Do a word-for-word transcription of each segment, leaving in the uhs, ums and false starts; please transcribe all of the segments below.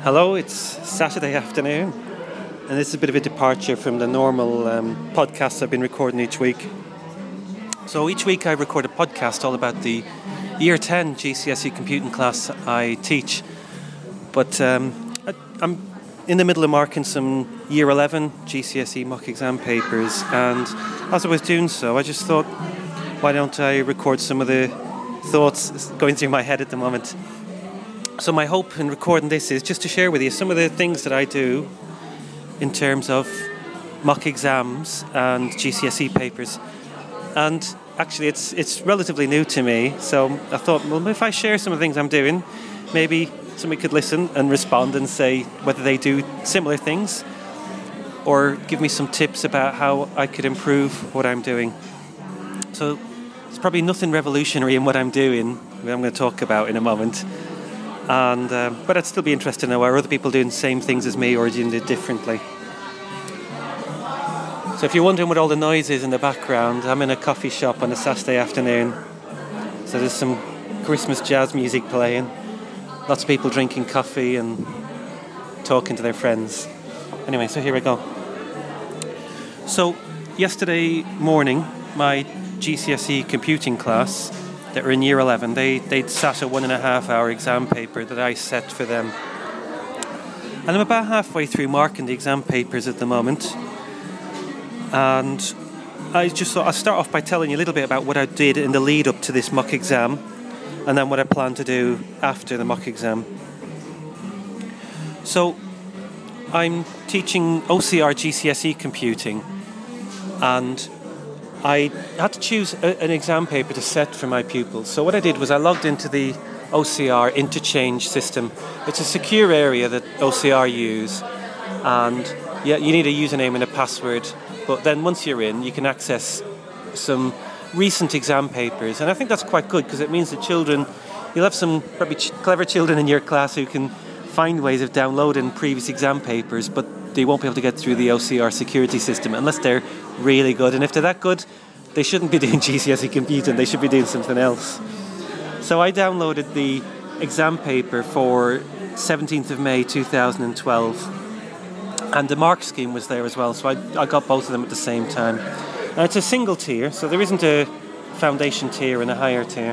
Hello, it's Saturday afternoon, and this is a bit of a departure from the normal um, podcasts I've been recording each week. So each week I record a podcast all about the Year ten G C S E computing class I teach, but um, I, I'm in the middle of marking some Year eleven G C S E mock exam papers, and as I was doing so I just thought, why don't I record some of the thoughts going through my head at the moment. So my hope in recording this is just to share with you some of the things that I do in terms of mock exams and G C S E papers. And actually it's it's relatively new to me, so I thought, well, if I share some of the things I'm doing, maybe somebody could listen and respond and say whether they do similar things or give me some tips about how I could improve what I'm doing. So there's probably nothing revolutionary in what I'm doing, that I'm going to talk about in a moment. And uh, but I'd still be interested to know, are other people doing the same things as me or doing it differently? So if you're wondering what all the noise is in the background, I'm in a coffee shop on a Saturday afternoon. So there's some Christmas jazz music playing, lots of people drinking coffee and talking to their friends. Anyway, so here I go. So yesterday morning, my G C S E computing class that were in Year eleven, they, they'd sat a one and a half hour exam paper that I set for them. And I'm about halfway through marking the exam papers at the moment. And I just thought I'll start off by telling you a little bit about what I did in the lead up to this mock exam, and then what I plan to do after the mock exam. So I'm teaching O C R G C S E computing, and I had to choose a, an exam paper to set for my pupils. So what I did was I logged into the O C R interchange system. It's a secure area that O C R use, and yeah, you need a username and a password, but then once you're in, you can access some recent exam papers, and I think that's quite good because it means that children, you'll have some probably ch- clever children in your class who can find ways of downloading previous exam papers, but they won't be able to get through the O C R security system unless they're really good. And if they're that good, they shouldn't be doing G C S E computing, they should be doing something else. So I downloaded the exam paper for seventeenth of May two thousand twelve, and the mark scheme was there as well, so I, I got both of them at the same time. And it's a single tier, so there isn't a foundation tier and a higher tier.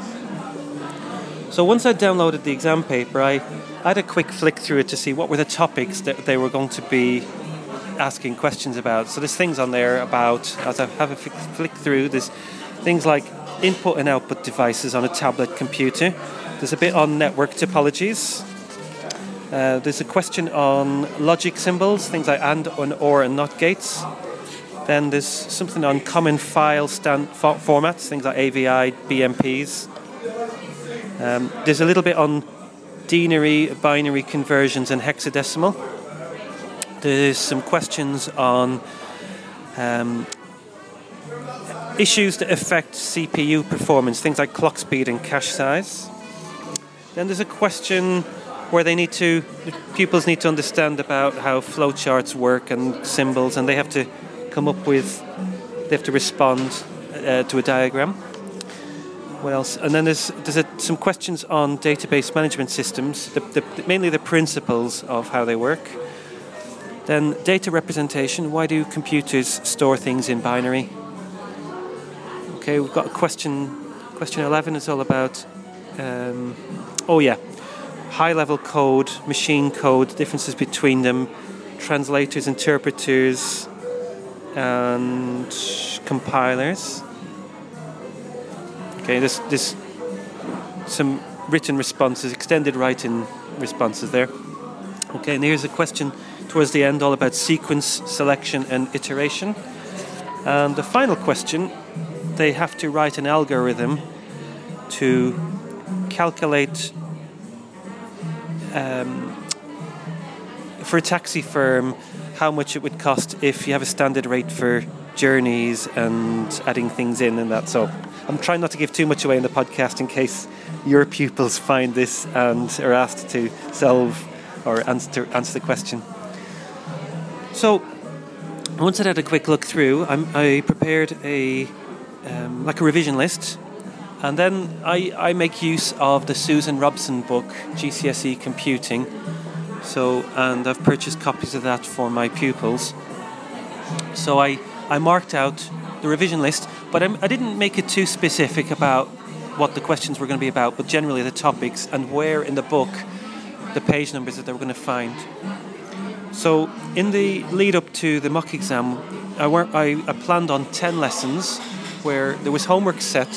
So once I'd downloaded the exam paper, I, I had a quick flick through it to see what were the topics that they were going to be asking questions about. So there's things on there about, as I have a flick through, there's things like input and output devices on a tablet computer. There's a bit on network topologies. Uh, there's a question on logic symbols, things like and, and or, and not gates. Then there's something on common file stand for- formats, things like A V I, B M Ps. Um, there's a little bit on denary, binary conversions, and hexadecimal. There's some questions on um, issues that affect C P U performance, things like clock speed and cache size. Then there's a question where they need to, the pupils need to understand about how flowcharts work and symbols, and they have to come up with, they have to respond uh, to a diagram. What else? And then there's there's a, some questions on database management systems, the, the, mainly the principles of how they work. Then data representation. Why do computers store things in binary? Okay, we've got a question. Question eleven is all about. Um, oh yeah, high-level code, machine code, differences between them, translators, interpreters, and compilers. Okay, there's, there's some written responses, extended writing responses there. Okay, and here's a question towards the end all about sequence selection and iteration. And the final question, they have to write an algorithm to calculate um, for a taxi firm how much it would cost if you have a standard rate for journeys and adding things in and that. So I'm trying not to give too much away in the podcast in case your pupils find this and are asked to solve or answer answer the question. So once I had a quick look through, I'm, I prepared a um, like a revision list, and then I, I make use of the Susan Robson book, G C S E Computing, So, and I've purchased copies of that for my pupils. So I, I marked out the revision list, but I, I didn't make it too specific about what the questions were going to be about, but generally the topics and where in the book the page numbers that they were going to find. So in the lead up to the mock exam, I, were, I, I planned on ten lessons where there was homework set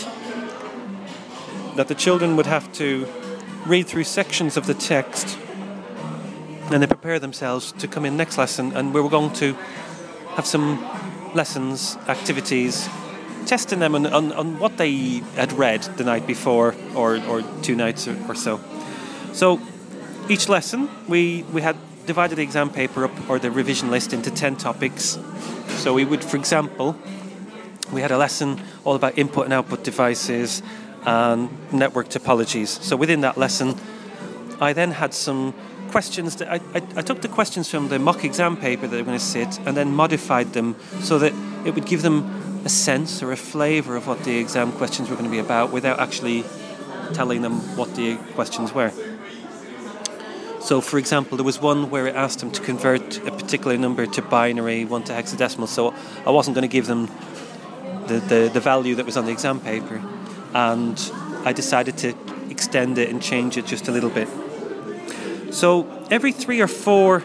that the children would have to read through sections of the text and then prepare themselves to come in next lesson, and we were going to have some lessons, activities, testing them on, on, on what they had read the night before or, or two nights or, or so. So each lesson we, we had divided the exam paper up, or the revision list, into ten topics. So we would, for example, we had a lesson all about input and output devices and network topologies. So within that lesson, I then had some questions that I, I, I took the questions from the mock exam paper that they were going to sit and then modified them so that it would give them a sense or a flavour of what the exam questions were going to be about without actually telling them what the questions were. So, for example, there was one where it asked them to convert a particular number to binary, one to hexadecimal. So I wasn't going to give them the, the, the value that was on the exam paper, and I decided to extend it and change it just a little bit. So every three or four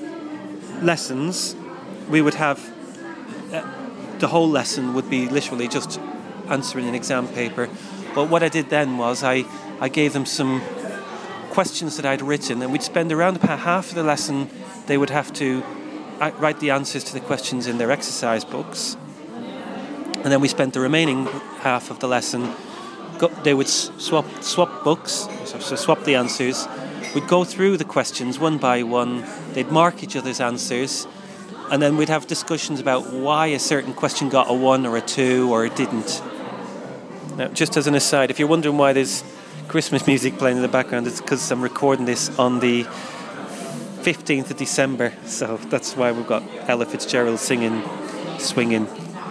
lessons, we would have, uh, the whole lesson would be literally just answering an exam paper. But what I did then was I, I gave them some questions that I'd written, and we'd spend around about half of the lesson, they would have to write the answers to the questions in their exercise books. And then we spent the remaining half of the lesson, go, they would swap swap books, so, so swap the answers. We'd go through the questions one by one, they'd mark each other's answers, and then we'd have discussions about why a certain question got a one or a two or it didn't. Now, just as an aside, if you're wondering why there's Christmas music playing in the background, it's because I'm recording this on the fifteenth of December, so that's why we've got Ella Fitzgerald singing Swinging.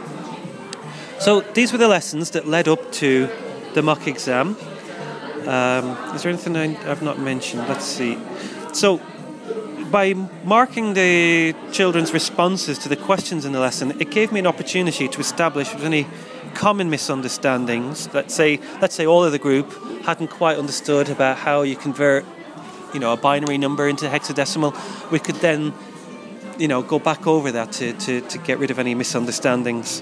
So these were the lessons that led up to the mock exam. Um, is there anything I, I've not mentioned? Let's see. So, by marking the children's responses to the questions in the lesson, it gave me an opportunity to establish if there was any common misunderstandings. Let's say, let's say all of the group hadn't quite understood about how you convert, you know, a binary number into hexadecimal. We could then, you know, go back over that to, to, to get rid of any misunderstandings.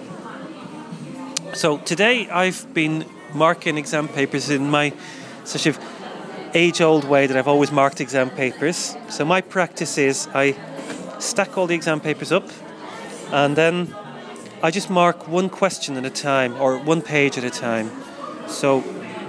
So today I've been marking exam papers in my sort of age-old way that I've always marked exam papers. So my practice is I stack all the exam papers up, and then I just mark one question at a time, or one page at a time. So,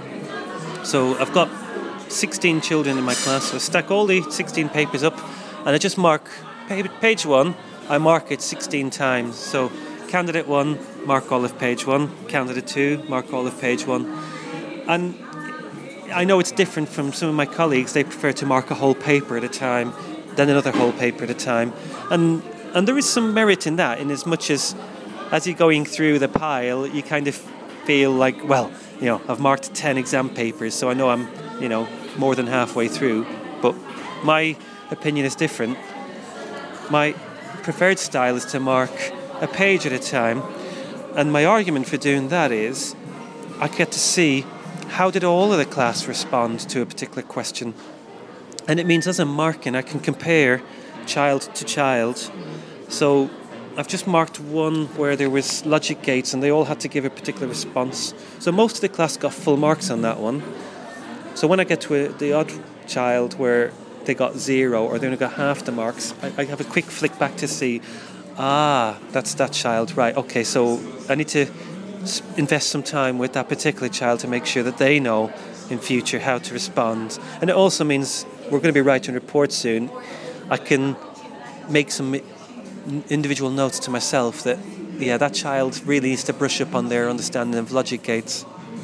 so I've got sixteen children in my class, so I stack all the sixteen papers up, and I just mark page one, I mark it sixteen times. So candidate one, mark all of page one, candidate two, mark all of page one. And I know it's different from some of my colleagues. They prefer to mark a whole paper at a time, then another whole paper at a time. And and there is some merit in that, in as much as as you're going through the pile, you kind of feel like, well, you know, I've marked ten exam papers, so I know I'm, you know, more than halfway through. But my opinion is different. My preferred style is to mark a page at a time, and my argument for doing that is I get to see how did all of the class respond to a particular question. And it means as I'm marking, I can compare child to child. So I've just marked one where there was logic gates and they all had to give a particular response. So most of the class got full marks on that one. So when I get to a, the odd child where they got zero or they only got half the marks, I, I have a quick flick back to see, ah, that's that child, right, okay, so I need to invest some time with that particular child to make sure that they know in future how to respond. And it also means we're going to be writing reports soon. I can make some individual notes to myself that, yeah, that child really needs to brush up on their understanding of logic gates.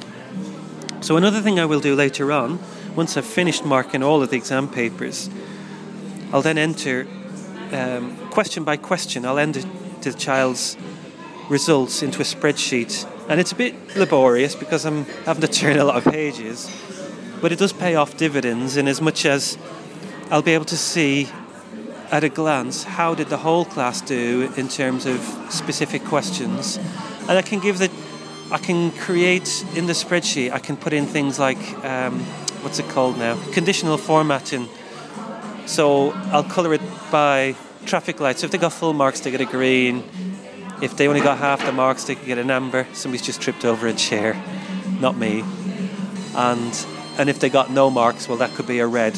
So another thing I will do later on, once I've finished marking all of the exam papers, I'll then enter um, question by question. I'll enter the child's results into a spreadsheet, and it's a bit laborious because I'm having to turn a lot of pages, but it does pay off dividends in as much as I'll be able to see at a glance how did the whole class do in terms of specific questions, and I can give the I can create in the spreadsheet. I can put in things like um, what's it called now? Conditional formatting. So I'll colour it by traffic lights. So if they got full marks, they get a green. If they only got half the marks, they could get an amber. Somebody's just tripped over a chair, not me. And and if they got no marks, well, that could be a red.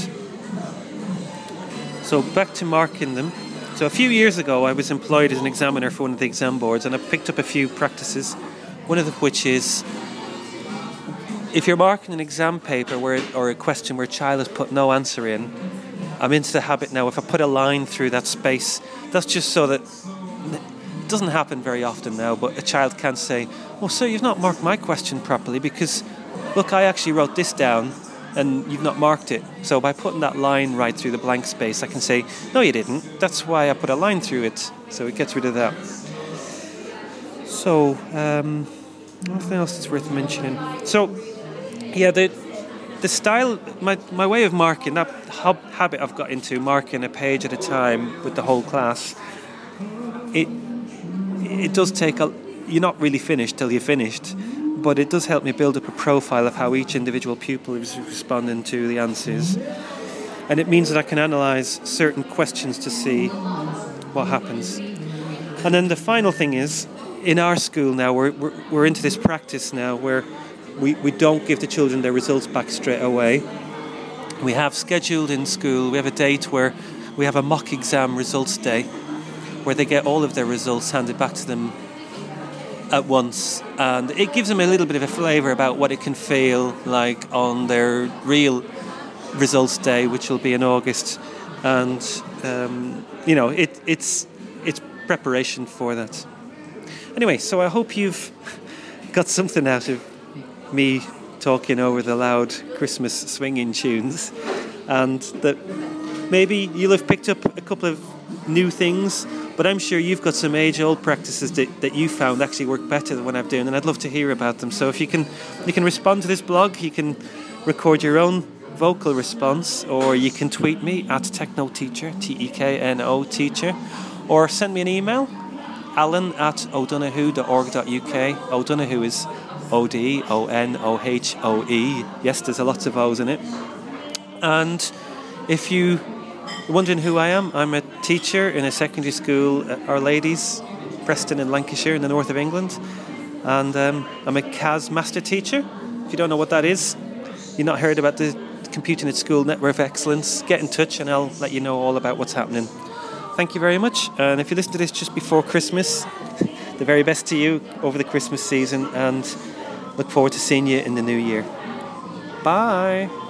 So back to marking them. So a few years ago, I was employed as an examiner for one of the exam boards, and I picked up a few practices. One of which is, if you're marking an exam paper where or a question where a child has put no answer in, I'm into the habit now. If I put a line through that space, that's just so that it doesn't happen very often now. But a child can say, "Oh, sir, you've not marked my question properly because, look, I actually wrote this down." And you've not marked it. So by putting that line right through the blank space, I can say, no, you didn't. That's why I put a line through it. So it gets rid of that. So, um, nothing else that's worth mentioning. So, yeah, the the style, my, my way of marking, that hub, habit I've got into, marking a page at a time with the whole class, it it does take a... You're not really finished till you're finished. But it does help me build up a profile of how each individual pupil is responding to the answers. And it means that I can analyse certain questions to see what happens. And then the final thing is, in our school now, we're we're, we're into this practice now where we, we don't give the children their results back straight away. We have scheduled in school, we have a date where we have a mock exam results day where they get all of their results handed back to them at once, and it gives them a little bit of a flavour about what it can feel like on their real results day, which will be in August. And um, you know, it, it's it's preparation for that. Anyway, so I hope you've got something out of me talking over the loud Christmas swinging tunes, and that maybe you'll have picked up a couple of new things. But I'm sure you've got some age-old practices that, that you found actually work better than what I'm doing, and I'd love to hear about them. So if you can you can respond to this blog, you can record your own vocal response, or you can tweet me at TeknoTeacher, T E K N O Teacher, or send me an email, alan at o'donoghue dot org dot U K. O'Donoghue is O D O N O H O E. Yes, there's a lot of O's in it. And if you... wondering who I am, I'm a teacher in a secondary school at Our Ladies, Preston in Lancashire in the north of England, and um, I'm a C A S master teacher. If you don't know what that is, you've not heard about the Computing at School Network of Excellence, get in touch and I'll let you know all about what's happening. Thank you very much, and if you listen to this just before Christmas, the very best to you over the Christmas season, and look forward to seeing you in the new year. Bye!